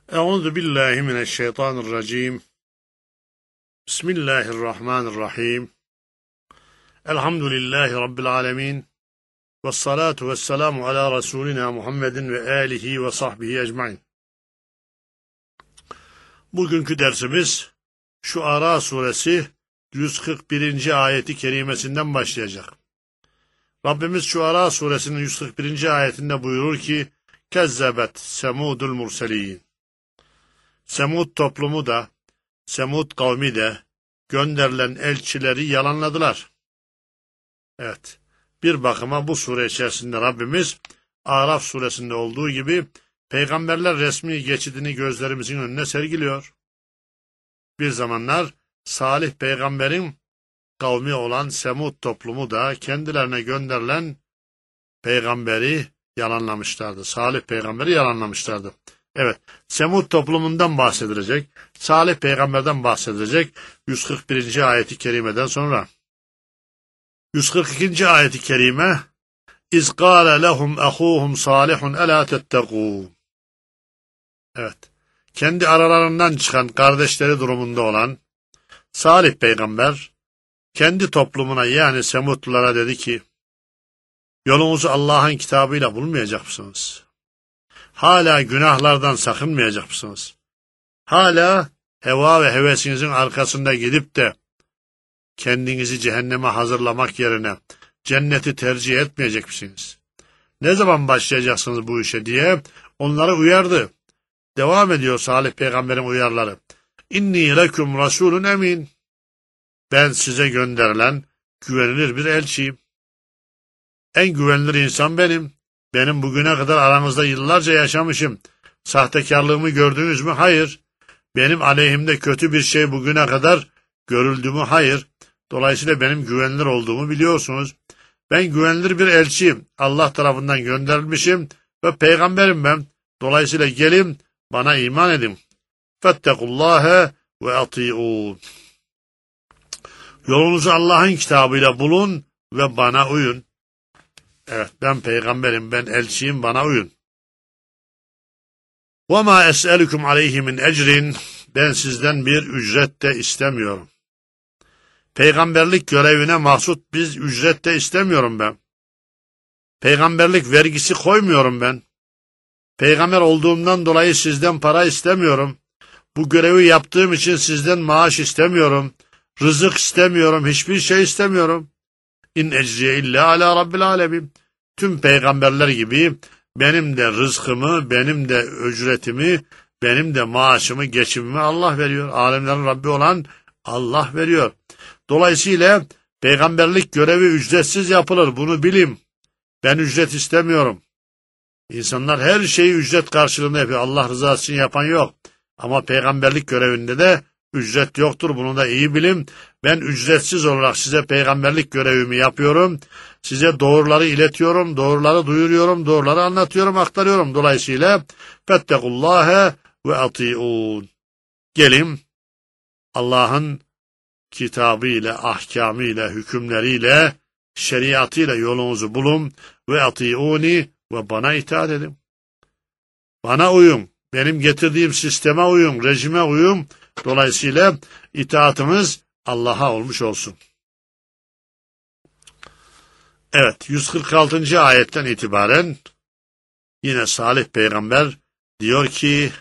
Euzu billahi mineşşeytanirracim. Bismillahirrahmanirrahim. Elhamdülillahi rabbil alamin. Ves salatu vesselamu ala Resulina Muhammedin ve alihi ve sahbihi ecmaîn. Bugünkü dersimiz Şuara suresi 141. ayeti kerimesinden başlayacak. Rabbimiz Şuara suresinin 141. ayetinde buyurur ki: Kezzebet semudul murselin. Semud toplumu da, Semud kavmi de gönderilen elçileri yalanladılar. Evet, bir bakıma bu sure içerisinde Rabbimiz Araf suresinde olduğu gibi peygamberler resmi geçidini gözlerimizin önüne sergiliyor. Bir zamanlar Salih peygamberin kavmi olan Semud toplumu da kendilerine gönderilen peygamberi yalanlamışlardı. Salih peygamberi yalanlamışlardı. Evet, Semud toplumundan bahsedilecek, Salih peygamberden bahsedilecek 141. ayeti kerimeden sonra. 142. ayeti kerime İz gâle lehum ehûhum salihun elâ tettegûn. Evet, kendi aralarından çıkan kardeşleri durumunda olan Salih peygamber kendi toplumuna yani Semudlulara dedi ki, yolunuzu Allah'ın kitabıyla bulmayacak mısınız? Hala günahlardan sakınmayacak mısınız? Hala heva ve hevesinizin arkasında gidip de kendinizi cehenneme hazırlamak yerine cenneti tercih etmeyecek misiniz? Ne zaman başlayacaksınız bu işe diye onları uyardı. Devam ediyor Salih peygamberin uyarıları. İnni leküm rasulun emin. Ben size gönderilen güvenilir bir elçiyim. En güvenilir insan benim. Benim bugüne kadar aranızda yıllarca yaşamışım. Sahtekarlığımı gördünüz mü? Hayır. Benim aleyhimde kötü bir şey bugüne kadar görüldü mü? Hayır. Dolayısıyla benim güvenilir olduğumu biliyorsunuz. Ben güvenilir bir elçiyim. Allah tarafından gönderilmişim ve peygamberim ben. Dolayısıyla gelin bana iman edin. Fettekullâhe ve ati'ûn. Yolunuzu Allah'ın kitabıyla bulun ve bana uyun. Evet, ben peygamberim, ben elçiyim, bana uyun. وَمَا أَسْأَلُكُمْ عَلَيْهِ مِنْ اَجْرٍ. Ben sizden bir ücret de istemiyorum. Peygamberlik görevine mahsut bir ücret de istemiyorum ben. Peygamberlik vergisi koymuyorum ben. Peygamber olduğumdan dolayı sizden para istemiyorum. Bu görevi yaptığım için sizden maaş istemiyorum. Rızık istemiyorum, hiçbir şey istemiyorum. İn ecriye illa ala rabbil alemin. Tüm peygamberler gibi benim de rızkımı, benim de ücretimi, benim de maaşımı, geçimimi Allah veriyor. Alemlerin Rabbi olan Allah veriyor. Dolayısıyla peygamberlik görevi ücretsiz yapılır. Bunu bilin. Ben ücret istemiyorum. İnsanlar her şeyi ücret karşılığında yapıyor. Allah rızası için yapan yok. Ama peygamberlik görevinde de ücret yoktur. Bunu da iyi bilin. Ben ücretsiz olarak size peygamberlik görevimi yapıyorum. Size doğruları iletiyorum, doğruları duyuruyorum, doğruları anlatıyorum, aktarıyorum. Dolayısıyla fettekullâhe ve ati'ûn. Gelin Allah'ın kitabıyla, ahkamıyla, hükümleriyle, şeriatıyla yolunuzu bulun ve ati'ûni ve bana itaat edin. Bana uyun. Benim getirdiğim sisteme uyun, rejime uyun. Dolayısıyla itaatımız Allah'a olmuş olsun. Evet, 146. ayetten itibaren yine Salih peygamber diyor ki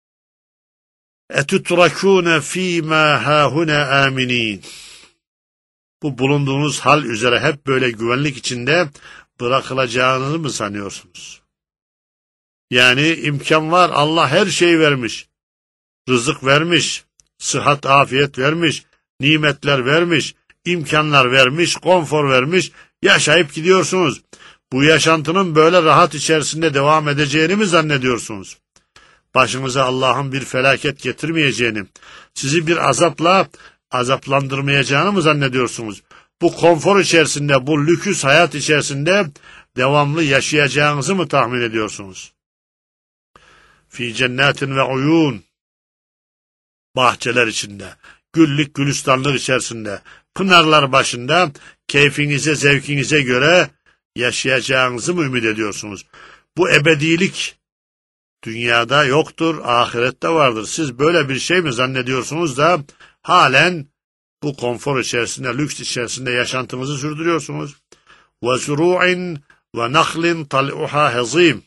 etutrakûne fîmâ hâhune âminîn. Bu bulunduğunuz hal üzere hep böyle güvenlik içinde bırakılacağınızı mı sanıyorsunuz? Yani imkan var, Allah her şeyi vermiş. Rızık vermiş, sıhhat, afiyet vermiş, nimetler vermiş, imkanlar vermiş, konfor vermiş, yaşayıp gidiyorsunuz. Bu yaşantının böyle rahat içerisinde devam edeceğini mi zannediyorsunuz? Başınıza Allah'ın bir felaket getirmeyeceğini, sizi bir azapla azaplandırmayacağını mı zannediyorsunuz? Bu konfor içerisinde, bu lüküs hayat içerisinde devamlı yaşayacağınızı mı tahmin ediyorsunuz? Fî cennetin ve uyûn. Bahçeler içinde, güllük gülistanlık içerisinde, pınarlar başında keyfinize, zevkinize göre yaşayacağınızı mı ümit ediyorsunuz? Bu ebedilik Dünyada yoktur, ahirette vardır. Siz böyle bir şey mi zannediyorsunuz da halen bu konfor içerisinde, lüks içerisinde yaşantınızı sürdürüyorsunuz? وَزُرُوعٍ وَنَخْلٍ طَلْعُهَا هَضِيمٍ.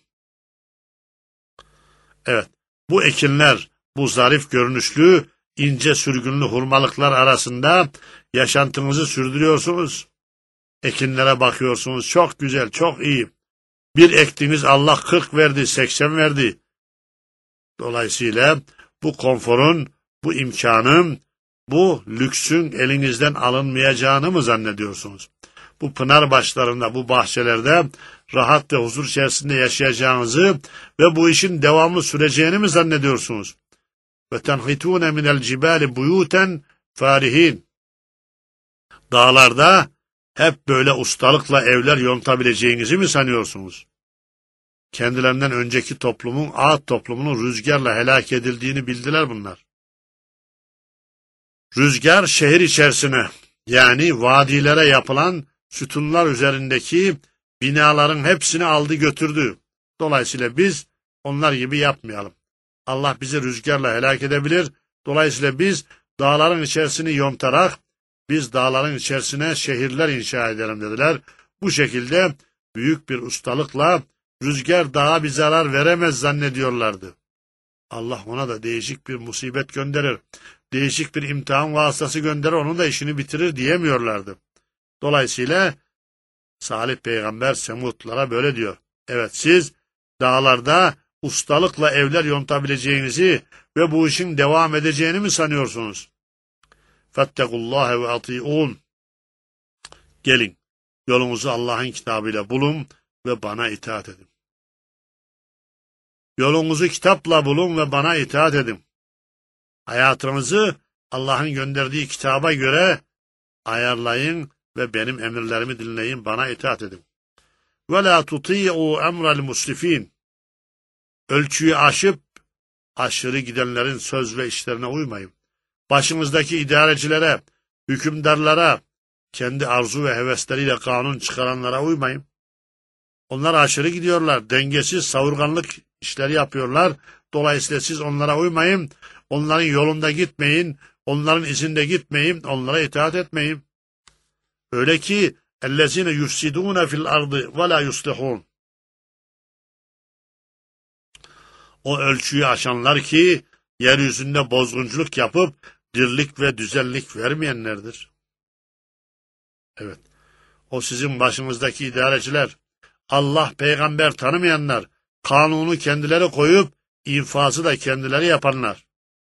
Evet, bu ekinler, bu zarif görünüşlü, ince sürgünlü hurmalıklar arasında yaşantınızı sürdürüyorsunuz. Ekinlere bakıyorsunuz, çok güzel, çok iyi. Bir ektiniz, Allah 40 verdi, 80 verdi. Dolayısıyla bu konforun, bu imkanın, bu lüksün elinizden alınmayacağını mı zannediyorsunuz? Bu pınar başlarında, bu bahçelerde rahat ve huzur içerisinde yaşayacağınızı ve bu işin devamlı süreceğini mi zannediyorsunuz? Ve tenhitûne minel cibâli buyûten fârihin. Dağlarda hep böyle ustalıkla evler yontabileceğinizi mi sanıyorsunuz? Kendilerinden önceki toplumun, Ağat toplumunun rüzgarla helak edildiğini bildiler bunlar. Rüzgar şehir içerisine, yani vadilere yapılan sütunlar üzerindeki binaların hepsini aldı götürdü. Dolayısıyla biz onlar gibi yapmayalım. Allah bizi rüzgarla helak edebilir. Dolayısıyla biz dağların içerisini yontarak, biz dağların içerisine şehirler inşa edelim dediler. Bu şekilde büyük bir ustalıkla rüzgar dağa bir zarar veremez zannediyorlardı. Allah ona da değişik bir musibet gönderir. Değişik bir imtihan vasıtası gönderir, onun da işini bitirir diyemiyorlardı. Dolayısıyla Salih peygamber Semudlara böyle diyor. Evet, siz dağlarda ustalıkla evler yontabileceğinizi ve bu işin devam edeceğini mi sanıyorsunuz? Fettekullâhe ve ati'ûn. Gelin, yolunuzu Allah'ın kitabıyla bulun ve bana itaat edin. Yolunuzu kitapla bulun ve bana itaat edin. Hayatınızı Allah'ın gönderdiği kitaba göre ayarlayın ve benim emirlerimi dinleyin, bana itaat edin. وَلَا تُطِيعُوا اَمْرَ الْمُسْرِف۪ينَ. Ölçüyü aşıp aşırı gidenlerin söz ve işlerine uymayın. Başınızdaki idarecilere, hükümdarlara, kendi arzu ve hevesleriyle kanun çıkaranlara uymayın. Onlar aşırı gidiyorlar, dengesiz, savurganlık işleri yapıyorlar. Dolayısıyla siz onlara uymayın, onların yolunda gitmeyin, onların izinde gitmeyin, onlara itaat etmeyin. Öyle ki اَلَّذِينَ يُفْسِدُونَ فِي الْأَرْضِ وَلَا يُصْلِحُونَ. O ölçüyü aşanlar ki yeryüzünde bozgunculuk yapıp dirlik ve düzenlik vermeyenlerdir. Evet, o sizin başınızdaki idareciler, Allah, peygamber tanımayanlar, kanunu kendileri koyup infazı da kendileri yapanlar,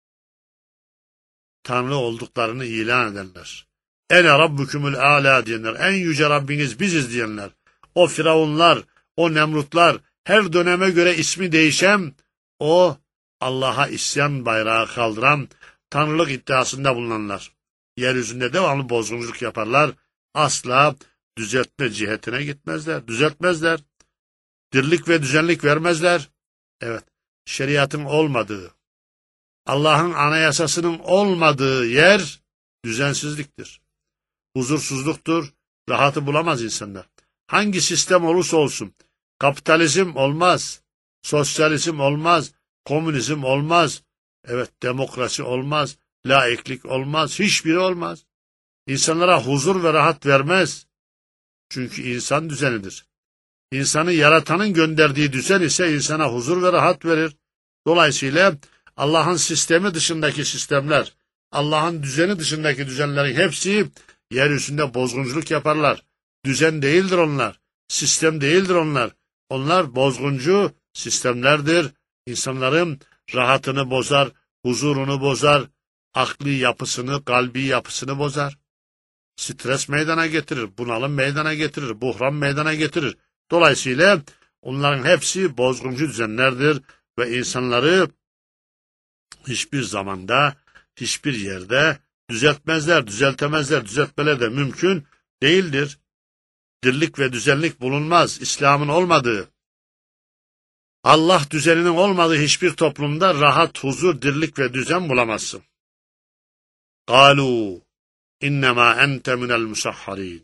Tanrı olduklarını ilan edenler, ene rabbukumul âlâ diyenler, en yüce Rabbiniz biziz diyenler, o firavunlar, o nemrutlar, her döneme göre ismi değişen, o Allah'a isyan bayrağı kaldıran, tanrılık iddiasında bulunanlar, yeryüzünde devamlı bozgunculuk yaparlar, asla düzeltme cihetine gitmezler, düzeltmezler, dirlik ve düzenlik vermezler. Evet, şeriatın olmadığı, Allah'ın anayasasının olmadığı yer düzensizliktir, huzursuzluktur, rahatı bulamaz insanlar. Hangi sistem olursa olsun, kapitalizm olmaz, sosyalizm olmaz, komünizm olmaz, evet demokrasi olmaz, laiklik olmaz, hiçbiri olmaz. İnsanlara huzur ve rahat vermez. Çünkü insan düzenidir. İnsanı yaratanın gönderdiği düzen ise insana huzur ve rahat verir. Dolayısıyla Allah'ın sistemi dışındaki sistemler, Allah'ın düzeni dışındaki düzenlerin hepsi yeryüzünde bozgunculuk yaparlar. Düzen değildir onlar, sistem değildir onlar. Onlar bozguncu sistemlerdir. İnsanların rahatını bozar, huzurunu bozar, akli yapısını, kalbi yapısını bozar. Stres meydana getirir, bunalım meydana getirir, buhran meydana getirir. Dolayısıyla onların hepsi bozguncu düzenlerdir ve insanları hiçbir zamanda, hiçbir yerde düzeltmezler, düzeltemezler, düzeltmeler de mümkün değildir. Dirlik ve düzenlik bulunmaz, İslam'ın olmadığı, Allah düzeninin olmadığı hiçbir toplumda rahat, huzur, dirlik ve düzen bulamazsın. قَالُوا اِنَّمَا اَنْتَ مِنَ الْمُسَحَّرِينَ.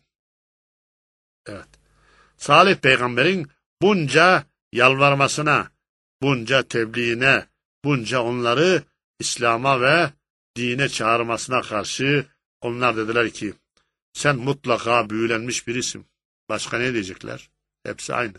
Evet, Salih peygamberin bunca yalvarmasına, bunca tebliğine, bunca onları İslam'a ve dine çağırmasına karşı onlar dediler ki, sen mutlaka büyülenmiş birisin. Başka ne diyecekler? Hepsi aynı.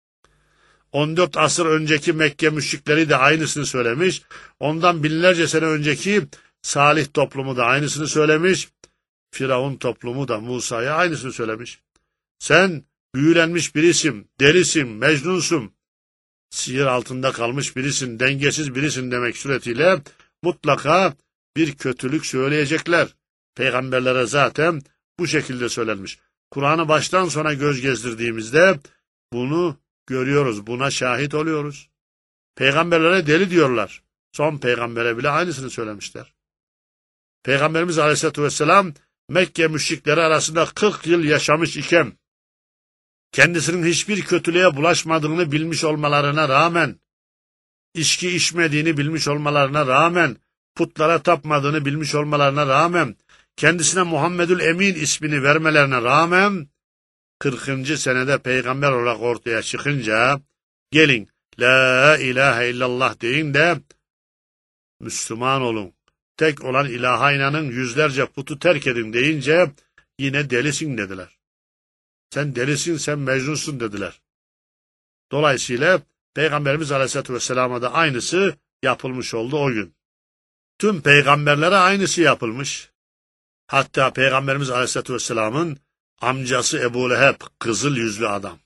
14 asır önceki Mekke müşrikleri de aynısını söylemiş. Ondan binlerce sene önceki Salih toplumu da aynısını söylemiş. Firavun toplumu da Musa'ya aynısını söylemiş. Sen büyülenmiş birisin, delisin, mecnunsun, sihir altında kalmış birisin, dengesiz birisin demek suretiyle mutlaka bir kötülük söyleyecekler. Peygamberlere zaten bu şekilde söylenmiş. Kur'an'ı baştan sona göz gezdirdiğimizde bunu görüyoruz, buna şahit oluyoruz. Peygamberlere deli diyorlar. Son peygambere bile aynısını söylemişler. Peygamberimiz Aleyhisselatü Vesselam Mekke müşrikleri arasında 40 yıl yaşamış iken kendisinin hiçbir kötülüğe bulaşmadığını bilmiş olmalarına rağmen, içki içmediğini bilmiş olmalarına rağmen, putlara tapmadığını bilmiş olmalarına rağmen, kendisine Muhammedül Emin ismini vermelerine rağmen 40. senede peygamber olarak ortaya çıkınca gelin la ilahe illallah deyin de Müslüman olun. Tek olan ilaha inanın, yüzlerce putu terk edin deyince yine delisin dediler. Sen delisin, sen mecnunsun dediler. Dolayısıyla Peygamberimiz Aleyhisselatü Vesselam'a da aynısı yapılmış oldu o gün. Tüm peygamberlere aynısı yapılmış. Hatta Peygamberimiz Aleyhisselatü Vesselam'ın amcası Ebu Leheb, kızıl yüzlü adam.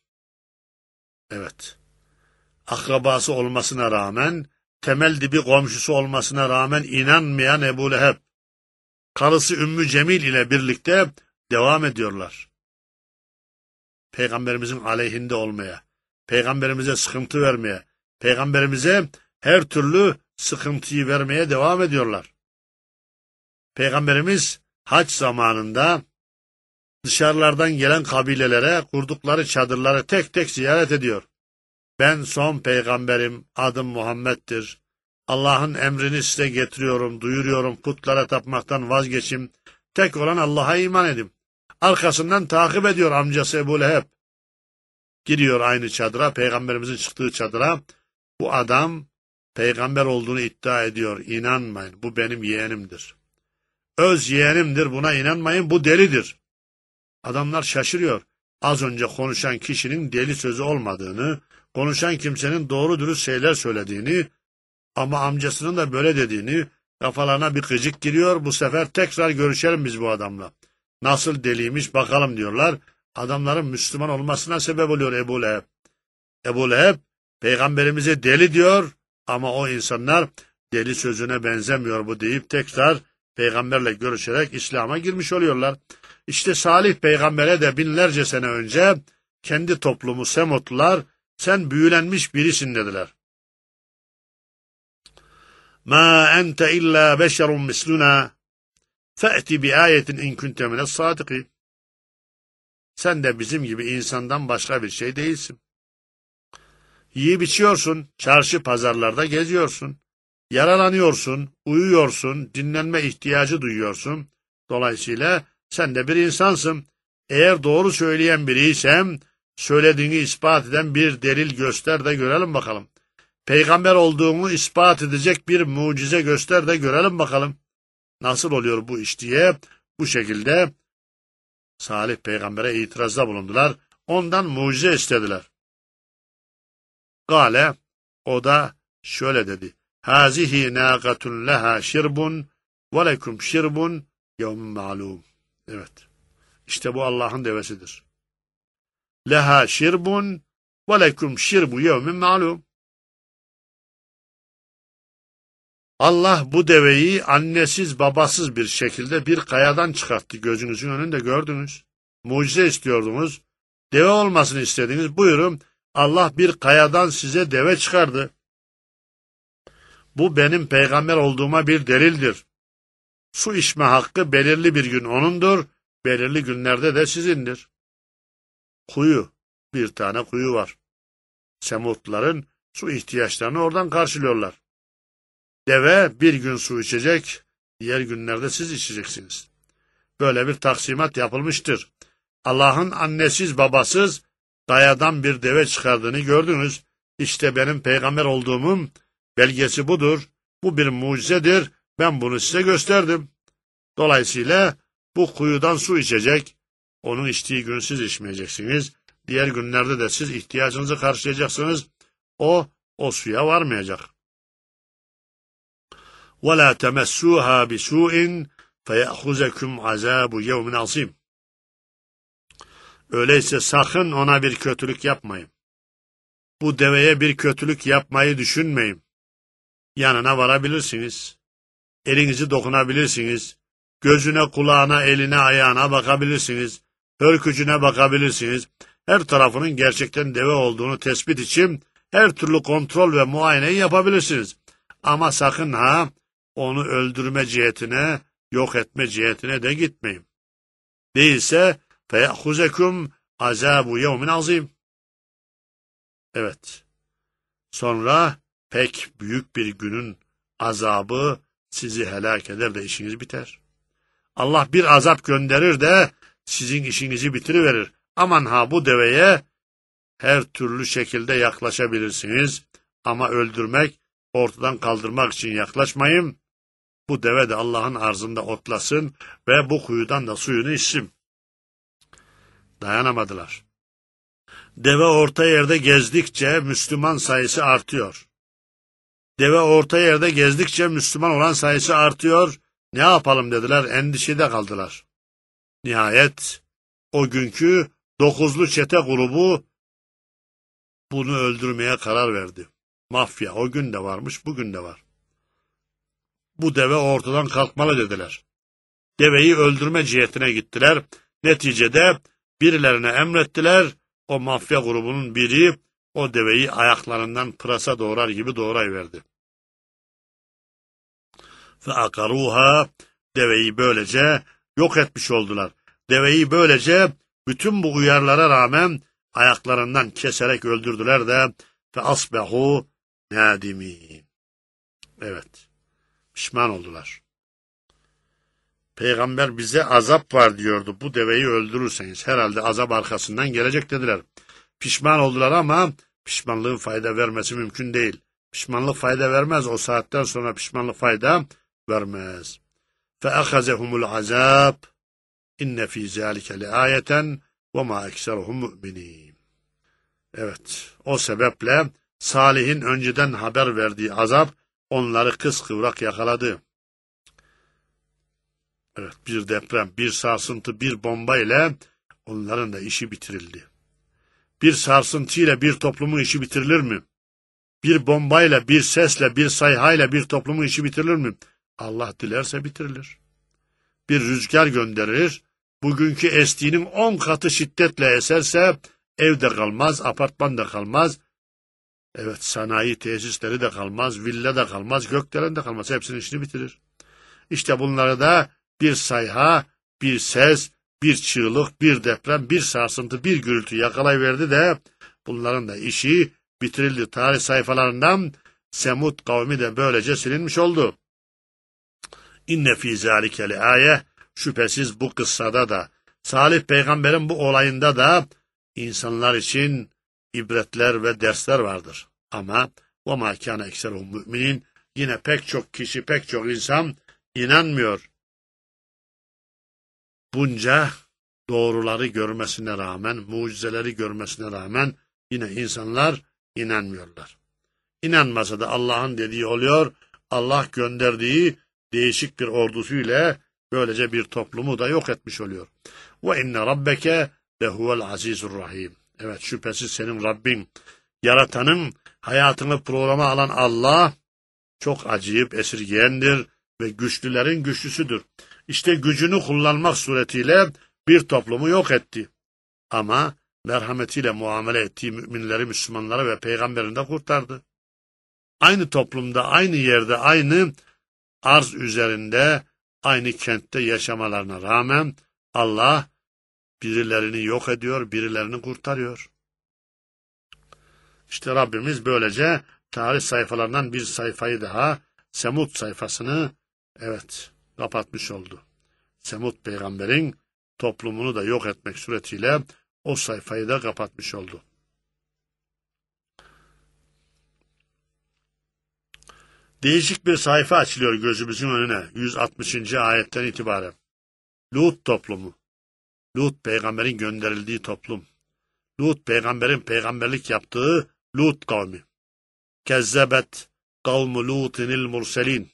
Evet. Akrabası olmasına rağmen, temel dibi komşusu olmasına rağmen inanmayan Ebu Leheb, karısı Ümmü Cemil ile birlikte devam ediyorlar. Peygamberimizin aleyhinde olmaya, Peygamberimize sıkıntı vermeye, Peygamberimize her türlü sıkıntıyı vermeye devam ediyorlar. Peygamberimiz hac zamanında dışarılardan gelen kabilelere kurdukları çadırları tek tek ziyaret ediyor. Ben son peygamberim, adım Muhammed'dir. Allah'ın emrini size getiriyorum, duyuruyorum, putlara tapmaktan vazgeçin. Tek olan Allah'a iman edin. Arkasından takip ediyor amcası Ebu Leheb. Giriyor aynı çadıra, peygamberimizin çıktığı çadıra. Bu adam peygamber olduğunu iddia ediyor. İnanmayın, bu benim yeğenimdir. Öz yeğenimdir, buna inanmayın, bu delidir. Adamlar şaşırıyor. Az önce konuşan kişinin deli sözü olmadığını, konuşan kimsenin doğru dürüst şeyler söylediğini ama amcasının da böyle dediğini, kafalarına bir gıcık giriyor. Bu sefer tekrar görüşelim biz bu adamla. Nasıl deliymiş bakalım diyorlar. Adamların Müslüman olmasına sebep oluyor Ebu Leheb. Ebu Leheb peygamberimize deli diyor ama o insanlar deli sözüne benzemiyor bu deyip tekrar peygamberle görüşerek İslam'a girmiş oluyorlar. İşte Salih peygambere de binlerce sene önce kendi toplumu Semutlular sen büyülenmiş birisin dediler. Ma ente illa beşerun misluna fe'ti bi ayetin in kunte mines sadikin. Sen de bizim gibi insandan başka bir şey değilsin. Yiyip içiyorsun, çarşı pazarlarda geziyorsun, yaralanıyorsun, uyuyorsun, dinlenme ihtiyacı duyuyorsun. Dolayısıyla sen de bir insansın. Eğer doğru söyleyen biriysem, söylediğini ispat eden bir delil göster de görelim bakalım. Peygamber olduğunu ispat edecek bir mucize göster de görelim bakalım. Nasıl oluyor bu iş diye bu şekilde Salih peygambere itirazda bulundular. Ondan mucize istediler. Gale, o da şöyle dedi. Hazihi nâgatun leha şirbun ve lekum şirbun yevmin ma'lum. Evet. İşte bu Allah'ın devesidir. Leha şirbun ve lekum şirbu yevmin ma'lum. Allah bu deveyi annesiz babasız bir şekilde bir kayadan çıkarttı. Gözünüzün önünde gördünüz. Mucize istiyordunuz. Deve olmasını istediniz. Buyurun. Allah bir kayadan size deve çıkardı. Bu benim peygamber olduğuma bir delildir. Su içme hakkı belirli bir gün onundur. Belirli günlerde de sizindir. Kuyu. Bir tane kuyu var. Semutluların su ihtiyaçlarını oradan karşılıyorlar. Deve bir gün su içecek, diğer günlerde siz içeceksiniz. Böyle bir taksimat yapılmıştır. Allah'ın annesiz babasız kayadan bir deve çıkardığını gördünüz. İşte benim peygamber olduğumun belgesi budur. Bu bir mucizedir. Ben bunu size gösterdim. Dolayısıyla bu kuyudan su içecek. Onun içtiği gün siz içmeyeceksiniz. Diğer günlerde de siz ihtiyacınızı karşılayacaksınız. O suya varmayacak. وَلَا تَمَسُّوهَا بِسُوءٍ فَيَأْخُزَكُمْ عَذَابُ يَوْمٍ عَظِيمٍ. Öyleyse sakın ona bir kötülük yapmayın. Bu deveye bir kötülük yapmayı düşünmeyin. Yanına varabilirsiniz. Elinizi dokunabilirsiniz. Gözüne, kulağına, eline, ayağına bakabilirsiniz. Hörkücüne bakabilirsiniz. Her tarafının gerçekten deve olduğunu tespit için her türlü kontrol ve muayeneyi yapabilirsiniz. Ama sakın onu öldürme cihetine, yok etme cihetine de gitmeyin. Değilse فَيَأْخُزَكُمْ عَذَابُ يَوْمٍ عَظِيمٍ. Evet. Sonra pek büyük bir günün azabı sizi helak eder de işiniz biter. Allah bir azap gönderir de sizin işinizi bitiriverir. Aman bu deveye her türlü şekilde yaklaşabilirsiniz. Ama öldürmek, ortadan kaldırmak için yaklaşmayın. Bu deve de Allah'ın arzında otlasın ve bu kuyudan da suyunu içsin. Dayanamadılar. Deve orta yerde gezdikçe Müslüman sayısı artıyor. Deve orta yerde gezdikçe Müslüman olan sayısı artıyor. Ne yapalım dediler, endişede kaldılar. Nihayet o günkü 9'lu çete grubu bunu öldürmeye karar verdi. Mafya o gün de varmış, bugün de var. Bu deve ortadan kalkmalı dediler. Deveyi öldürme cihetine gittiler. Neticede birilerine emrettiler. O mafya grubunun biri o deveyi ayaklarından pırasa doğrar gibi doğrayıverdi. فَاَقَرُوهَا. Deveyi böylece yok etmiş oldular. Deveyi böylece bütün bu uyarılara rağmen ayaklarından keserek öldürdüler de فَاَصْبَحُوا نَادِمِينَ. Evet, pişman oldular. Peygamber bize azap var diyordu. Bu deveyi öldürürseniz herhalde azap arkasından gelecek dediler. Pişman oldular ama pişmanlığın fayda vermesi mümkün değil. Pişmanlık fayda vermez. O saatten sonra pişmanlık fayda vermez. فَأَخَذَهُمُ الْعَذَابِ اِنَّ ف۪ي ذَٰلِكَ لِآيَةً وَمَا اَكْسَرُهُمْ مُؤْمِنِينَ. Evet, o sebeple Salih'in önceden haber verdiği azap onları kıskıvrak yakaladı. Evet, bir deprem, bir sarsıntı, bir bomba ile onların da işi bitirildi. Bir sarsıntıyla bir toplumun işi bitirilir mi? Bir bombayla, bir sesle, bir sayhayla bir toplumun işi bitirilir mi? Allah dilerse bitirilir. Bir rüzgar gönderir, bugünkü estiğinin 10 katı şiddetle eserse evde kalmaz, apartmanda kalmaz, evet sanayi tesisleri de kalmaz, villa da kalmaz, gökdelen de kalmaz, hepsinin işini bitirir. İşte bunları da bir sayha, bir ses, bir çığlık, bir deprem, bir sarsıntı, bir gürültü yakalayıverdi de bunların da işi bitirildi. Tarih sayfalarından Semud kavmi de böylece silinmiş oldu. İnne fî zâlike leâye. Şüphesiz bu kıssada da, Salih peygamberin bu olayında da insanlar için ibretler ve dersler vardır. Ama وَمَا كَانَ اَكْسَرُهُمْ مُؤْمِنِينَ. Yine pek çok kişi, pek çok insan inanmıyor. Bunca doğruları görmesine rağmen, mucizeleri görmesine rağmen yine insanlar inanmıyorlar. İnanmasa da Allah'ın dediği oluyor, Allah gönderdiği değişik bir ordusuyla böylece bir toplumu da yok etmiş oluyor. وَاِنَّ رَبَّكَ لَهُوَ الْعَز۪يزُ الرَّح۪يمُ. Evet, şüphesiz senin Rabbin, yaratanın, hayatını programa alan Allah, çok acıyıp esirgeyendir ve güçlülerin güçlüsüdür. İşte gücünü kullanmak suretiyle bir toplumu yok etti. Ama merhametiyle muamele ettiği müminleri, Müslümanları ve peygamberini de kurtardı. Aynı toplumda, aynı yerde, aynı arz üzerinde, aynı kentte yaşamalarına rağmen Allah birilerini yok ediyor, birilerini kurtarıyor. İşte Rabbimiz böylece tarih sayfalarından bir sayfayı daha, Semud sayfasını kapatmış oldu. Semud peygamberin toplumunu da yok etmek suretiyle o sayfayı da kapatmış oldu. Değişik bir sayfa açılıyor gözümüzün önüne 160. ayetten itibaren. Lut toplumu. Lut peygamberin gönderildiği toplum. Lut peygamberin peygamberlik yaptığı Lut kavmi. Kezzebet kavmu Lutinil murselin.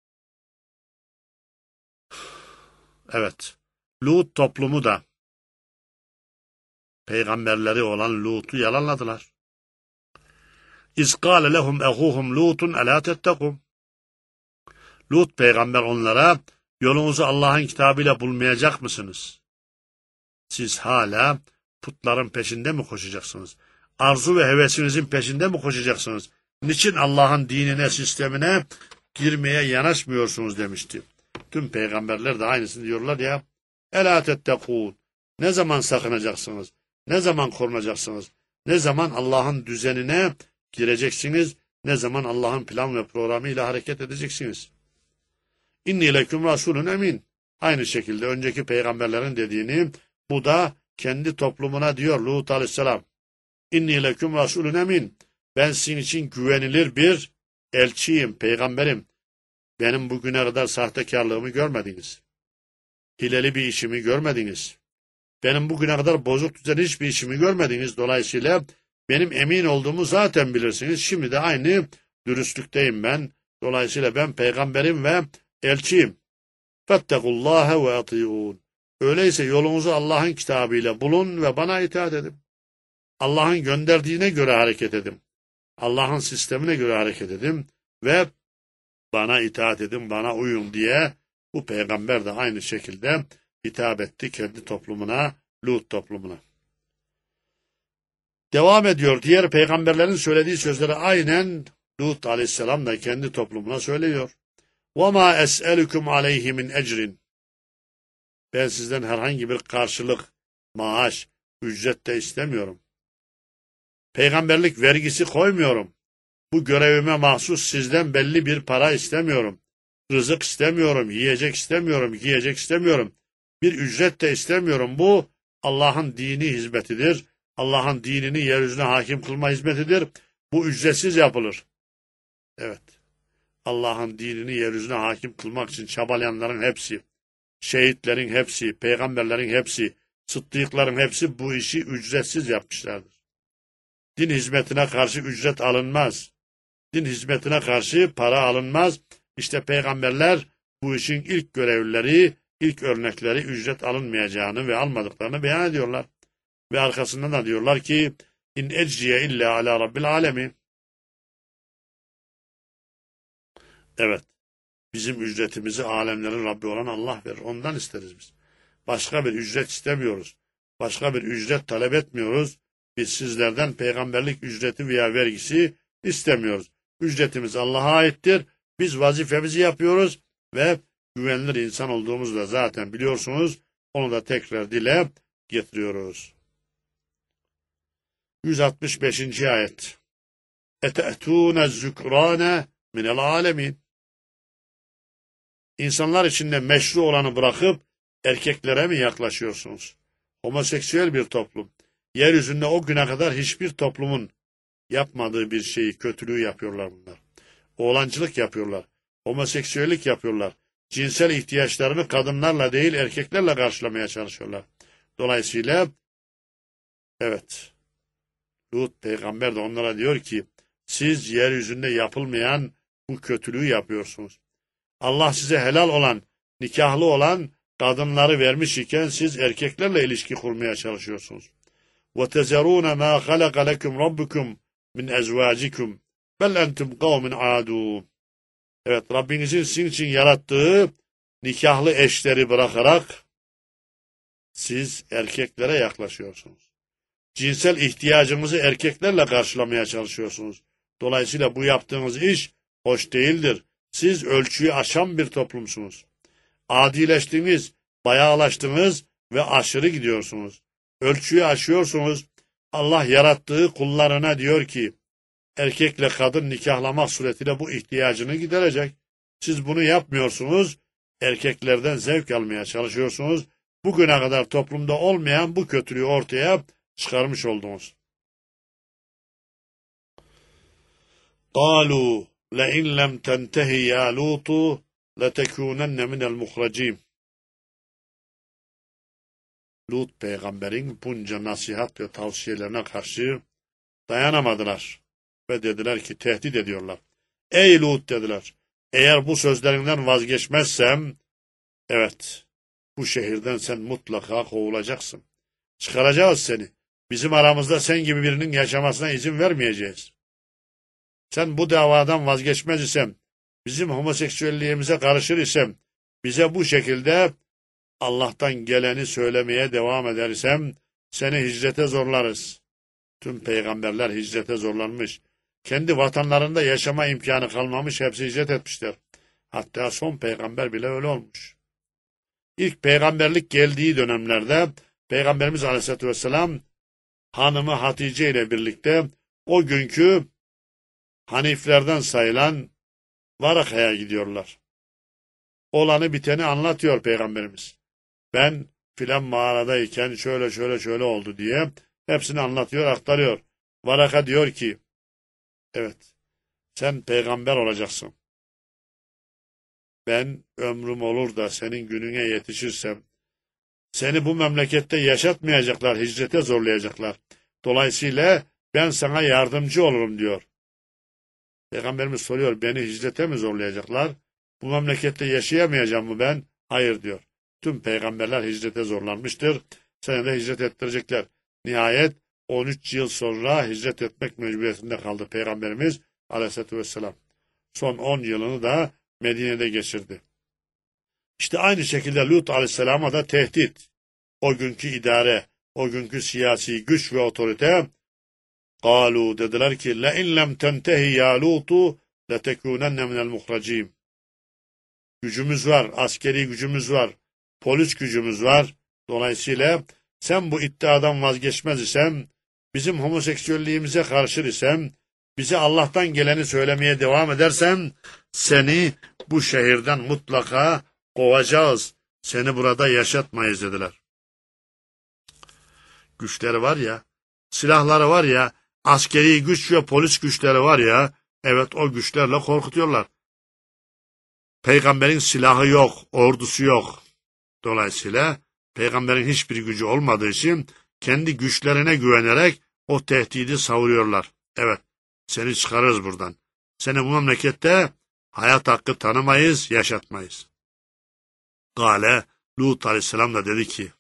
Evet. Lut toplumu da peygamberleri olan Lut'u yalanladılar. İz kâle lehum ehuhum Lutun elâ tettekûn. Lut peygamber onlara yolunuzu Allah'ın kitabıyla bulmayacak mısınız? Siz hala putların peşinde mi koşacaksınız? Arzu ve hevesinizin peşinde mi koşacaksınız? Niçin Allah'ın dinine, sistemine girmeye yanaşmıyorsunuz demişti. Tüm peygamberler de aynısını diyorlar ya. Elâ tettekûn. Ne zaman sakınacaksınız? Ne zaman korunacaksınız? Ne zaman Allah'ın düzenine gireceksiniz? Ne zaman Allah'ın plan ve programıyla hareket edeceksiniz? İnni leküm rasulun emin. Aynı şekilde önceki peygamberlerin dediğini bu da kendi toplumuna diyor Lut aleyhisselam. İnni leküm rasulun emin. Ben sizin için güvenilir bir elçiyim, peygamberim. Benim bugüne kadar sahtekarlığımı görmediniz. Hileli bir işimi görmediniz. Benim bugüne kadar bozuk düzen hiçbir işimi görmediniz. Dolayısıyla benim emin olduğumu zaten bilirsiniz. Şimdi de aynı dürüstlükteyim ben. Dolayısıyla ben peygamberim ve elçiyim. Fettekullâhe ve atîûn. Öyleyse yolunuzu Allah'ın kitabıyla bulun ve bana itaat edin. Allah'ın gönderdiğine göre hareket edin. Allah'ın sistemine göre hareket edin ve bana itaat edin, bana uyun diye bu peygamber de aynı şekilde hitap etti kendi toplumuna, Lut toplumuna. Devam ediyor. Diğer peygamberlerin söylediği sözleri aynen Lut aleyhisselam da kendi toplumuna söylüyor. وَمَا أَسْأَلُكُمْ عَلَيْهِ مِنْ اَجْرٍ. Ben sizden herhangi bir karşılık, maaş, ücret de istemiyorum. Peygamberlik vergisi koymuyorum. Bu görevime mahsus sizden belli bir para istemiyorum. Rızık istemiyorum, yiyecek istemiyorum, giyecek istemiyorum. Bir ücret de istemiyorum. Bu Allah'ın dini hizmetidir. Allah'ın dinini yeryüzüne hakim kılma hizmetidir. Bu ücretsiz yapılır. Evet. Allah'ın dinini yeryüzüne hakim kılmak için çabalayanların hepsi, şehitlerin hepsi, peygamberlerin hepsi, sıddıkların hepsi bu işi ücretsiz yapmışlardır. Din hizmetine karşı ücret alınmaz. Din hizmetine karşı para alınmaz. İşte peygamberler bu işin ilk görevlileri, ilk örnekleri ücret alınmayacağını ve almadıklarını beyan ediyorlar. Ve arkasından da diyorlar ki in ecriye illa ala rabbil alemin. Evet. Bizim ücretimizi alemlerin Rabbi olan Allah verir. Ondan isteriz biz. Başka bir ücret istemiyoruz. Başka bir ücret talep etmiyoruz. Biz sizlerden peygamberlik ücreti veya vergisi istemiyoruz. Ücretimiz Allah'a aittir. Biz vazifemizi yapıyoruz ve güvenilir insan olduğumuzu da zaten biliyorsunuz. Onu da tekrar dile getiriyoruz. 165. ayet. Ete'tûne zükrâne minel âlemin. İnsanlar içinde meşru olanı bırakıp erkeklere mi yaklaşıyorsunuz? Homoseksüel bir toplum. Yeryüzünde o güne kadar hiçbir toplumun yapmadığı bir şeyi, kötülüğü yapıyorlar bunlar. Oğlancılık yapıyorlar. Homoseksüellik yapıyorlar. Cinsel ihtiyaçlarını kadınlarla değil erkeklerle karşılamaya çalışıyorlar. Dolayısıyla evet, Lut peygamber de onlara diyor ki siz yeryüzünde yapılmayan bu kötülüğü yapıyorsunuz. Allah size helal olan, nikahlı olan kadınları vermiş iken siz erkeklerle ilişki kurmaya çalışıyorsunuz. وَتَزَرُونَ مَا خَلَقَ لَكُمْ رَبُّكُمْ مِنْ اَزْوَاجِكُمْ بَلْ أَنْتُمْ قَوْمٍ عَادُونَ. Evet, Rabbinizin sizin için yarattığı nikahlı eşleri bırakarak siz erkeklere yaklaşıyorsunuz. Cinsel ihtiyacınızı erkeklerle karşılamaya çalışıyorsunuz. Dolayısıyla bu yaptığınız iş hoş değildir. Siz ölçüyü aşan bir toplumsunuz. Adileştiniz, bayağılaştınız ve aşırı gidiyorsunuz. Ölçüyü aşıyorsunuz. Allah yarattığı kullarına diyor ki, erkekle kadın nikahlamak suretiyle bu ihtiyacını giderecek. Siz bunu yapmıyorsunuz. Erkeklerden zevk almaya çalışıyorsunuz. Bugüne kadar toplumda olmayan bu kötülüğü ortaya çıkarmış oldunuz. قَالُوا لَاِنْ لَمْ تَنْتَهِ يَا لُوطُ لَتَكُونَنَّ مِنَ الْمُخْرَجِينَ. Lut peygamberin bunca nasihat ve tavsiyelerine karşı dayanamadılar ve dediler ki tehdit ediyorlar. Ey Lut dediler, eğer bu sözlerinden vazgeçmezsem, evet, bu şehirden sen mutlaka kovulacaksın. Çıkaracağız seni. Bizim aramızda sen gibi birinin yaşamasına izin vermeyeceğiz. Sen bu davadan vazgeçmez isem, bizim homoseksüelliğimize karışır isem, bize bu şekilde Allah'tan geleni söylemeye devam edersem, seni hicrete zorlarız. Tüm peygamberler hicrete zorlanmış. Kendi vatanlarında yaşama imkanı kalmamış, hepsi hicret etmişler. Hatta son peygamber bile öyle olmuş. İlk peygamberlik geldiği dönemlerde, Peygamberimiz Aleyhisselatü Vesselam, hanımı Hatice ile birlikte, o günkü Haniflerden sayılan Varaka'ya gidiyorlar. Olanı biteni anlatıyor Peygamberimiz. Ben filan mağaradayken şöyle oldu diye hepsini anlatıyor, aktarıyor. Varaka diyor ki, evet, sen peygamber olacaksın. Ben ömrüm olur da senin gününe yetişirsem, seni bu memlekette yaşatmayacaklar, hicrete zorlayacaklar. Dolayısıyla ben sana yardımcı olurum diyor. Peygamberimiz soruyor, beni hicrete mi zorlayacaklar? Bu memlekette yaşayamayacağım mı ben? Hayır diyor. Tüm peygamberler hicrete zorlanmıştır. Seni de hicret ettirecekler. Nihayet 13 yıl sonra hicret etmek mecburiyetinde kaldı Peygamberimiz Aleyhisselatü Vesselam. Son 10 yılını da Medine'de geçirdi. İşte aynı şekilde Lut Aleyhisselam'a da tehdit. O günkü idare, o günkü siyasi güç ve otorite, قَالُوا dediler ki لَاِنْ لَمْ تَنْتَهِ يَا لُوتُ لَتَكُونَنَّ مِنَ الْمُخْرَجِينَ. Gücümüz var, askeri gücümüz var, polis gücümüz var. Dolayısıyla sen bu iddiadan vazgeçmez isen, bizim homoseksüelliğimize karşı isen, bize Allah'tan geleni söylemeye devam edersen, seni bu şehirden mutlaka kovacağız. Seni burada yaşatmayız dediler. Güçleri var ya, silahları var ya, askeri güç ve polis güçleri var ya, evet o güçlerle korkutuyorlar. Peygamberin silahı yok, ordusu yok. Dolayısıyla peygamberin hiçbir gücü olmadığı için kendi güçlerine güvenerek o tehdidi savuruyorlar. Evet, seni çıkarırız buradan. Seni bu memlekette hayat hakkı tanımayız, yaşatmayız. Gale, Lut Aleyhisselam da dedi ki,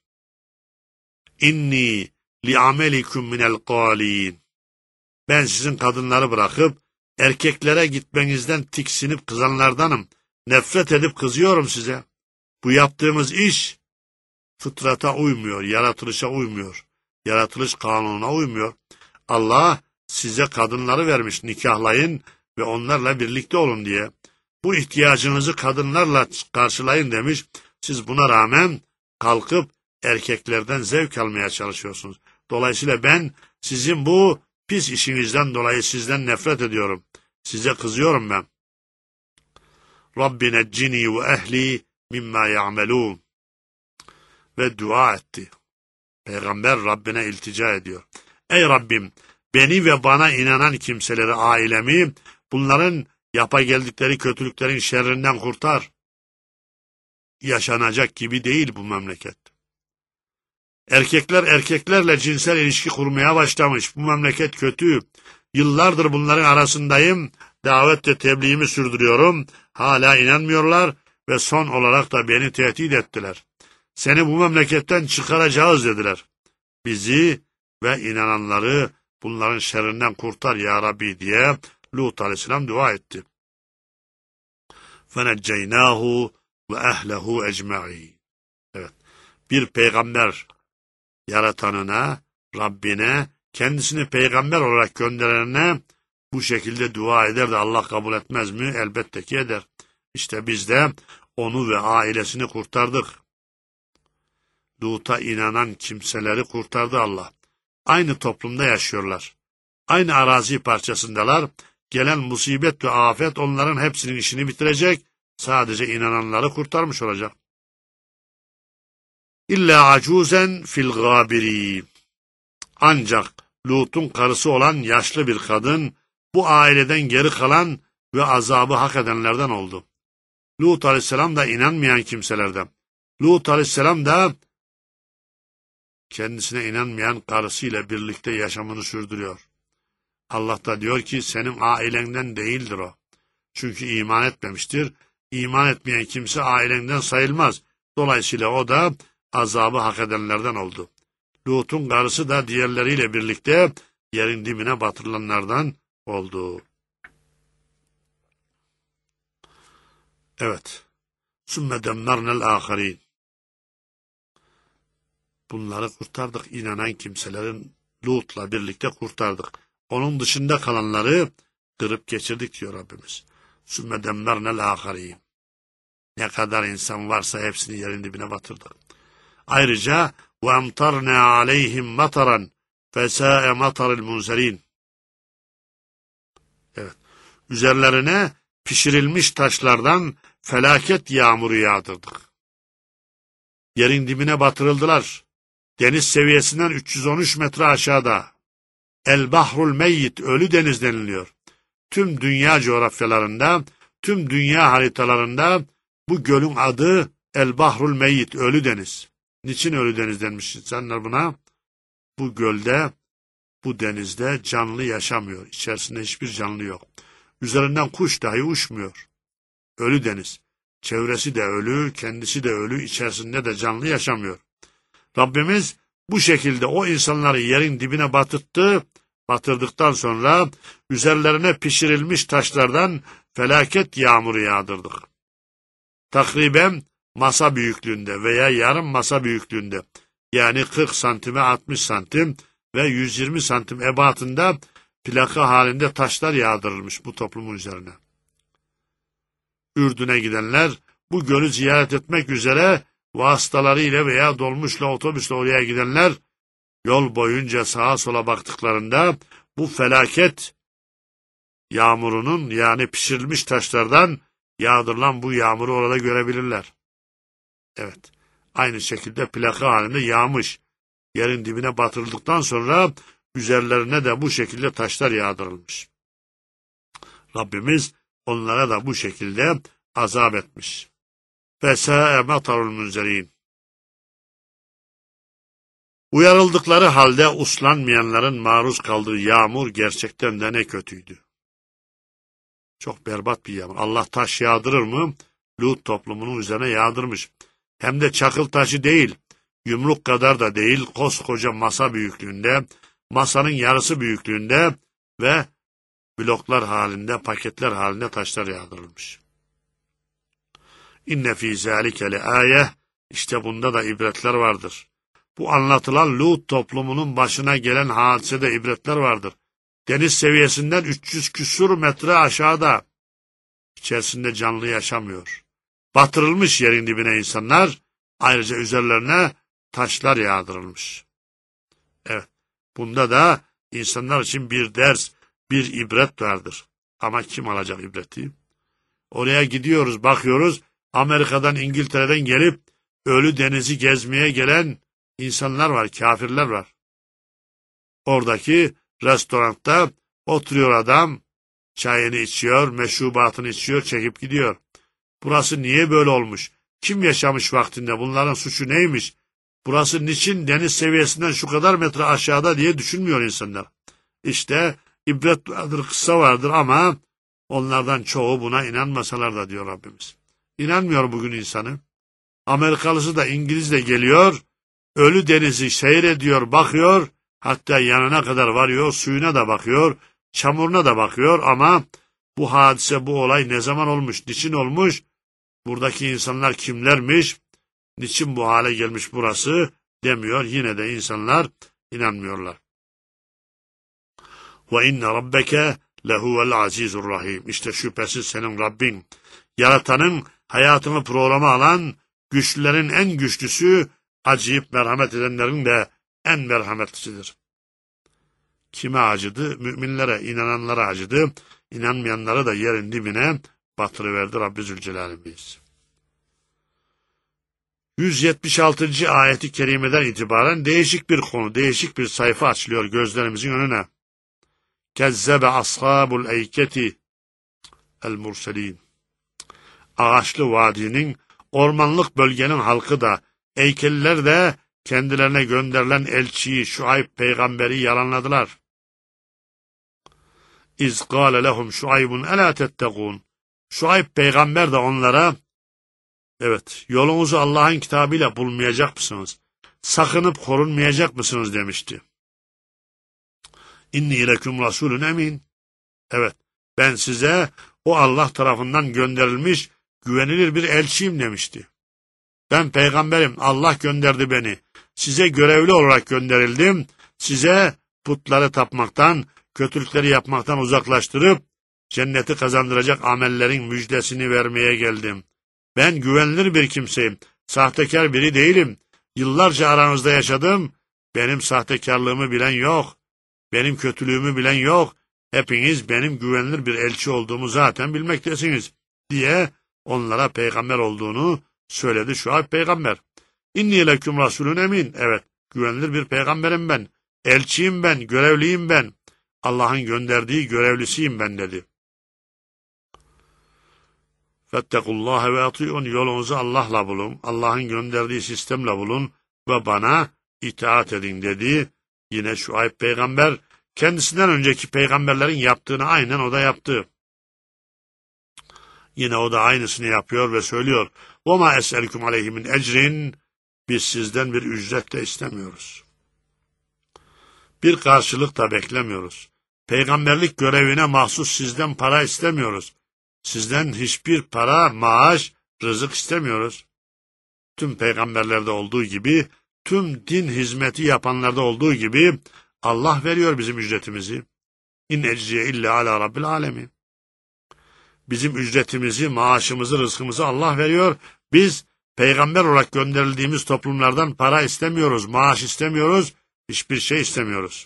İnni li'amelikum minel qâlîn. Ben sizin kadınları bırakıp erkeklere gitmenizden tiksinip kızanlardanım. Nefret edip kızıyorum size. Bu yaptığımız iş fıtrata uymuyor, yaratılışa uymuyor. Yaratılış kanununa uymuyor. Allah size kadınları vermiş, nikahlayın ve onlarla birlikte olun diye. Bu ihtiyacınızı kadınlarla karşılayın demiş. Siz buna rağmen kalkıp erkeklerden zevk almaya çalışıyorsunuz. Dolayısıyla ben sizin bu pis işinizden dolayı sizden nefret ediyorum. Size kızıyorum ben. Rabbi neccini ve ehli mimma ya'melun. Ve dua etti. Peygamber Rabbine iltica ediyor. Ey Rabbim, beni ve bana inanan kimseleri, ailemi, bunların yapa geldikleri kötülüklerin şerrinden kurtar. Yaşanacak gibi değil bu memleket. Erkekler erkeklerle cinsel ilişki kurmaya başlamış. Bu memleket kötü. Yıllardır bunların arasındayım. Davet ve tebliğimi sürdürüyorum. Hala inanmıyorlar ve son olarak da beni tehdit ettiler. Seni bu memleketten çıkaracağız dediler. Bizi ve inananları bunların şerrinden kurtar ya Rabbi diye Lut Aleyhisselam dua etti. فَنَجَّيْنَاهُ وَأَهْلَهُ اَجْمَعِينَ. Evet, bir peygamber yaratanına, Rabbine, kendisini peygamber olarak gönderenine bu şekilde dua eder de Allah kabul etmez mi? Elbette ki eder. İşte biz de onu ve ailesini kurtardık. Lut'a inanan kimseleri kurtardı Allah. Aynı toplumda yaşıyorlar. Aynı arazi parçasındalar. Gelen musibet ve afet onların hepsinin işini bitirecek. Sadece inananları kurtarmış olacak. İlla acuzen fil gâbirîn. Ancak Lut'un karısı olan yaşlı bir kadın, bu aileden geri kalan ve azabı hak edenlerden oldu. Lut aleyhisselam da inanmayan kimselerden. Lut aleyhisselam da kendisine inanmayan karısıyla birlikte yaşamını sürdürüyor. Allah da diyor ki senin ailenden değildir o. Çünkü iman etmemiştir. İman etmeyen kimse ailenden sayılmaz. Dolayısıyla o da azabı hak edenlerden oldu. Lut'un karısı da diğerleriyle birlikte yerin dibine batırılanlardan oldu. Evet. Sümme demmernel âkharîn. Bunları kurtardık. İnanan kimselerin Lut'la birlikte kurtardık. Onun dışında kalanları kırıp geçirdik diyor Rabbimiz. Sümme demmernel âkharîn. Ne kadar insan varsa hepsini yerin dibine batırdık. Ayrıca وَاَمْطَرْنَا عَلَيْهِمْ مَطَرًا فَسَاءَ مَطَرِ الْمُنْزَرِينَ. Evet. Üzerlerine pişirilmiş taşlardan felaket yağmuru yağdırdık. Yerin dibine batırıldılar. Deniz seviyesinden 313 metre aşağıda. El Bahrul Meyyit, ölü deniz deniliyor. Tüm dünya coğrafyalarında, tüm dünya haritalarında bu gölün adı El Bahrul Meyyit, ölü deniz. Niçin ölü deniz denmiş insanlar buna? Bu gölde, bu denizde canlı yaşamıyor. İçerisinde hiçbir canlı yok. Üzerinden kuş dahi uçmuyor. Ölü deniz. Çevresi de ölü, kendisi de ölü, içerisinde de canlı yaşamıyor. Rabbimiz bu şekilde o insanları yerin dibine batırdıktan sonra üzerlerine pişirilmiş taşlardan felaket yağmuru yağdırdık. Takriben masa büyüklüğünde veya yarım masa büyüklüğünde, yani 40 santime 60 santim ve 120 santim ebatında plaka halinde taşlar yağdırılmış bu toplumun üzerine. Ürdün'e gidenler bu gölü ziyaret etmek üzere vasıtalarıyla veya dolmuşla, otobüsle oraya gidenler yol boyunca sağa sola baktıklarında bu felaket yağmurunun, yani pişirilmiş taşlardan yağdırılan bu yağmuru orada görebilirler. Evet, aynı şekilde plaka halinde yağmış. Yerin dibine batırıldıktan sonra üzerlerine de bu şekilde taşlar yağdırılmış. Rabbimiz onlara da bu şekilde azap etmiş. Fesâe matarul münzerin. Uyarıldıkları halde uslanmayanların maruz kaldığı yağmur gerçekten de ne kötüydü. Çok berbat bir yağmur. Allah taş yağdırır mı? Lut toplumunun üzerine yağdırmış. Hem de çakıl taşı değil, yumruk kadar da değil, koskoca masa büyüklüğünde, masanın yarısı büyüklüğünde ve bloklar halinde, paketler halinde taşlar yağdırılmış. İnne fî zâlike leâye, işte bunda da ibretler vardır. Bu anlatılan Lut toplumunun başına gelen hadisede ibretler vardır. Deniz seviyesinden 300 küsur metre aşağıda, içerisinde canlı yaşamıyor. Batırılmış yerin dibine insanlar, ayrıca üzerlerine taşlar yağdırılmış. Evet, bunda da insanlar için bir ders, bir ibret vardır. Ama kim alacak ibreti? Oraya gidiyoruz, bakıyoruz, Amerika'dan, İngiltere'den gelip ölü denizi gezmeye gelen insanlar var, kafirler var. Oradaki restoranda oturuyor adam, çayını içiyor, meşrubatını içiyor, çekip gidiyor. Burası niye böyle olmuş? Kim yaşamış vaktinde? Bunların suçu neymiş? Burası niçin deniz seviyesinden şu kadar metre aşağıda diye düşünmüyor insanlar. İşte ibret vardır, kıssa vardır ama onlardan çoğu buna inanmasalar da diyor Rabbimiz. İnanmıyor bugün insanı. Amerikalısı da İngiliz de geliyor, ölü denizi seyrediyor, bakıyor, hatta yanına kadar varıyor, suyuna da bakıyor, çamuruna da bakıyor ama bu hadise, bu olay ne zaman olmuş, niçin olmuş, buradaki insanlar kimlermiş, niçin bu hale gelmiş burası demiyor, yine de insanlar inanmıyorlar. Ve inne rabbeke lehuvel azizur rahim. İşte şüphesiz senin Rabbin, yaratanın, hayatını programa alan, güçlülerin en güçlüsü, acıyıp merhamet edenlerin de en merhametlisidir. Kime acıdı? Müminlere, inananlara acıdı. İnanmayanları da yerin dibine batırıverdi Rabbi Zülcelal'imiz. 176. ayeti kerimeden itibaren değişik bir konu, değişik bir sayfa açılıyor gözlerimizin önüne. Kezzebe ashabul eyketi. el-murselin. Ağaçlı vadinin, ormanlık bölgenin halkı da, Eykeliler de kendilerine gönderilen elçiyi, Şuayb peygamberi yalanladılar. İz gâle lehum Şuaybun elâ tettegûn. Şuayb peygamber de onlara, evet, yolunuzu Allah'ın kitabıyla bulmayacak mısınız? Sakınıp korunmayacak mısınız demişti. İnni leküm rasulun emin. Evet, ben size o Allah tarafından gönderilmiş güvenilir bir elçiyim demişti. Ben peygamberim, Allah gönderdi beni. Size görevli olarak gönderildim. Size putları tapmaktan, kötülükleri yapmaktan uzaklaştırıp cenneti kazandıracak amellerin müjdesini vermeye geldim. Ben güvenilir bir kimseyim. Sahtekar biri değilim. Yıllarca aranızda yaşadım. Benim sahtekarlığımı bilen yok. Benim kötülüğümü bilen yok. Hepiniz benim güvenilir bir elçi olduğumu zaten bilmektesiniz diye onlara peygamber olduğunu söyledi Şuayb peygamber. İnni leküm rasulun emin. Evet, güvenilir bir peygamberim ben. Elçiyim ben, görevliyim ben. Allah'ın gönderdiği görevlisiyim ben dedi. Fettekullâhe ve atî'un. Yolunuzu Allah'la bulun. Allah'ın gönderdiği sistemle bulun ve bana itaat edin dedi. Yine Şuayb peygamber kendisinden önceki peygamberlerin yaptığını aynen o da yaptı. Yine o da aynısını yapıyor ve söylüyor. وَمَا أَسْأَلْكُمْ عَلَيْهِ مِنْ اَجْرٍ. Biz sizden bir ücret de istemiyoruz. Bir karşılık da beklemiyoruz. Peygamberlik görevine mahsus sizden para istemiyoruz. Sizden hiçbir para, maaş, rızık istemiyoruz. Tüm peygamberlerde olduğu gibi, tüm din hizmeti yapanlarda olduğu gibi Allah veriyor bizim ücretimizi. İn ecriye illa ala rabbil alemin. Bizim ücretimizi, maaşımızı, rızkımızı Allah veriyor. Biz peygamber olarak gönderildiğimiz toplumlardan para istemiyoruz, maaş istemiyoruz, hiçbir şey istemiyoruz.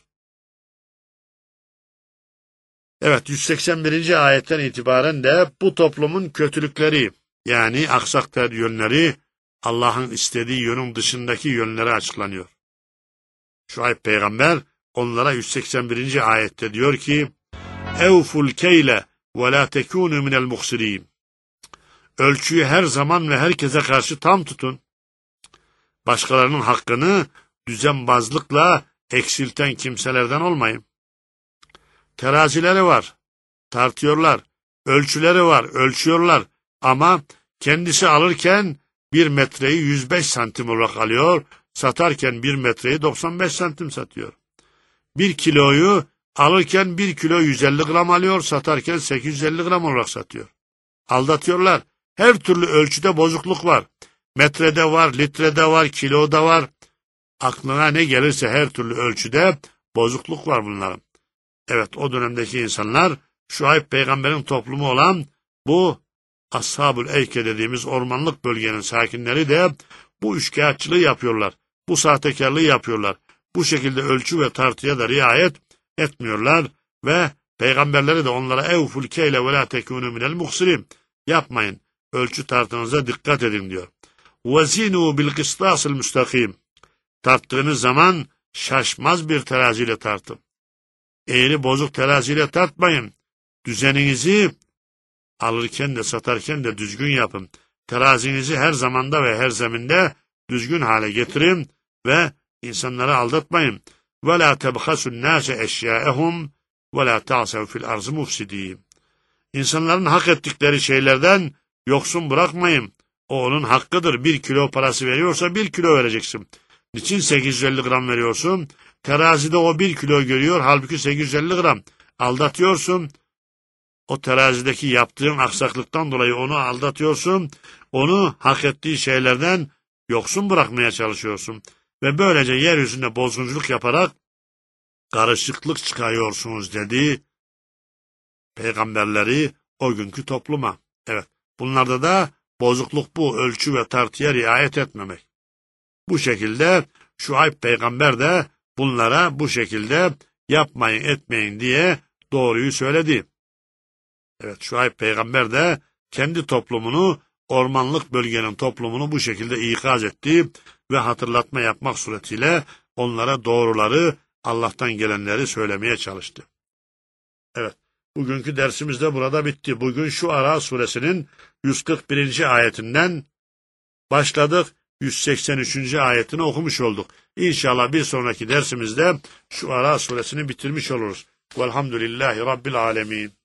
Evet, 181. ayetten itibaren de bu toplumun kötülükleri, yani aksak yönleri, Allah'ın istediği yönün dışındaki yönleri açıklanıyor. Şuayb peygamber onlara 181. ayette diyor ki, Evful keyle ve la tekûnû minel muhsirîn. Ölçüyü her zaman ve herkese karşı tam tutun. Başkalarının hakkını düzenbazlıkla eksilten kimselerden olmayın. Terazileri var, tartıyorlar. Ölçüleri var, ölçüyorlar. Ama kendisi alırken 1 metreyi 105 santim olarak alıyor, satarken 1 metreyi 95 santim satıyor. 1 kiloyu alırken 1 kilo 150 gram alıyor, satarken 850 gram olarak satıyor. Aldatıyorlar. Her türlü ölçüde bozukluk var. Metrede var, litrede var, kiloda var. Aklına ne gelirse her türlü ölçüde bozukluk var bunların. Evet, o dönemdeki insanlar Şuayb peygamberin toplumu olan bu Ashab-ül Eyke dediğimiz ormanlık bölgenin sakinleri de bu üçkağıtçılığı yapıyorlar. Bu sahtekarlığı yapıyorlar. Bu şekilde ölçü ve tartıya da riayet etmiyorlar ve peygamberleri de onlara evful keyle ve la tekûnû minel muhsirîn. Yapmayın. Ölçü tartınıza dikkat edin diyor. وَزِنُوا بِالْقِسْطَاسِ الْمُسْتَقِيمِ. Tarttığınız zaman şaşmaz bir teraziyle tartın. Eğri bozuk teraziyle tartmayın. Düzeninizi alırken de satarken de düzgün yapın. Terazinizi her zamanda ve her zeminde düzgün hale getirin ve insanları aldatmayın. وَلَا تَبْخَسُ النَّاسَ اَشْيَاءَهُمْ وَلَا تَعْسَوْا فِي الْأَرْضِ مُفْسِد۪ينَ. İnsanların hak ettikleri şeylerden yoksun bırakmayın. O onun hakkıdır. 1 kilo parası veriyorsa 1 kilo vereceksin. Niçin 850 gram veriyorsun? Terazide o 1 kilo görüyor, halbuki 850 gram. Aldatıyorsun. O terazideki yaptığın aksaklıktan dolayı onu aldatıyorsun. Onu hak ettiği şeylerden yoksun bırakmaya çalışıyorsun. Ve böylece yeryüzünde bozgunculuk yaparak karışıklık çıkarıyorsunuz dedi peygamberleri o günkü topluma. Evet, bunlarda da bozukluk bu, ölçü ve tartıya riayet etmemek. Bu şekilde Şuayb peygamber de bunlara bu şekilde yapmayın etmeyin diye doğruyu söyledi. Evet, Şuayb peygamber de kendi toplumunu, ormanlık bölgenin toplumunu bu şekilde ikaz etti ve hatırlatma yapmak suretiyle onlara doğruları, Allah'tan gelenleri söylemeye çalıştı. Evet, Bugünkü dersimiz de burada bitti. Bugün Şuara suresinin 141. ayetinden başladık. 183. ayetini okumuş olduk. İnşallah bir sonraki dersimizde Şuara suresini bitirmiş oluruz. Velhamdülillahi Rabbil alemin.